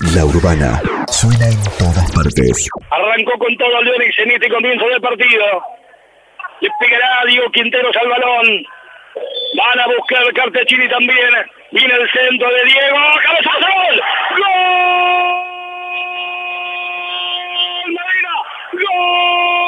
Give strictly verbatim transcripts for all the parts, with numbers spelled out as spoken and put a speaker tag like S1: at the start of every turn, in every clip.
S1: La Urbana suena en todas partes.
S2: Arrancó con todo Leones en este comienzo del partido. Le pegará Diego Quinteros al balón. Van a buscar el Cartechini también. Viene el centro de Diego. ¡Cabezazo! ¡Gol! ¡Gol! ¡Medina! ¡Gol!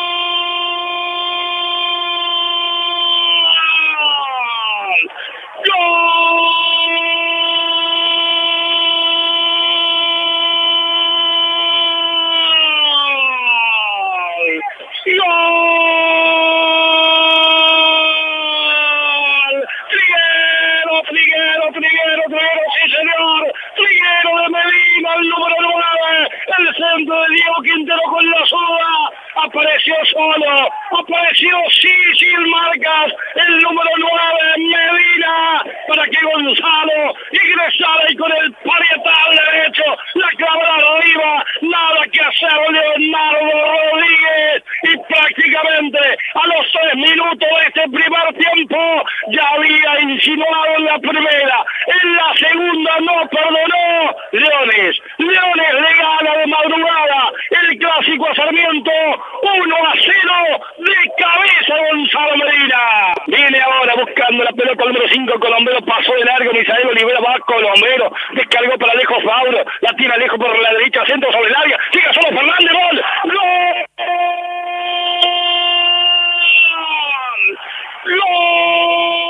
S2: De Diego Quintero con la soda, apareció solo, apareció sí, sin marcas, el número nueve, Medina, para que Gonzalo ingresara y con el parietal derecho, la clavará arriba, nada que hacer Leonardo Rodríguez, y prácticamente a los tres minutos de este primer tiempo, ya había insinuado en la primera, en la segunda no perdonó, Leones, Leones le gana de madrugada el clásico a Sarmiento, uno a cero de cabeza Gonzalo Medina. Viene ahora buscando la pelota número cinco, Colombero pasó de largo, Misael Olivera va Colombero, descargó para Alejo Fauro, la tira Alejo por la derecha, centro sobre el área, sigue solo Fernández, gol, gol, gol.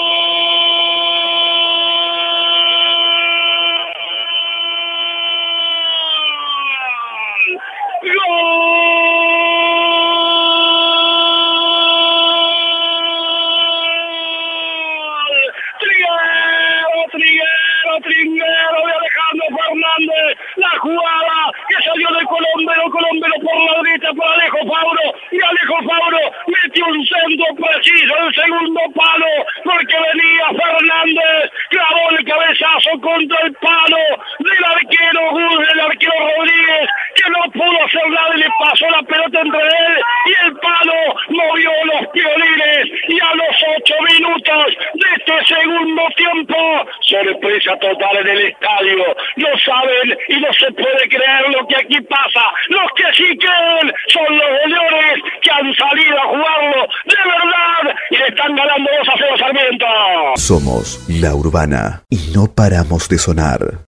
S2: La jugada que salió de Colombero, Colombero por la derecha para Alejo Fauro, y Alejo Fauro metió un centro preciso en el segundo palo, porque venía Fernández, clavó el cabezazo contra el palo del arquero Guz, del arquero Rodríguez, que no pudo hacer nada y le pasó la pelota entre él y el palo, movió los violines, y a los ocho minutos de este segundo tiempo, sorpresa total en el estadio, no saben y no se puede creer lo que aquí pasa, los que sí creen son los Leones que han salido a jugarlo de verdad y le están ganando dos a cero Sarmiento.
S1: Somos La Urbana y no paramos de sonar.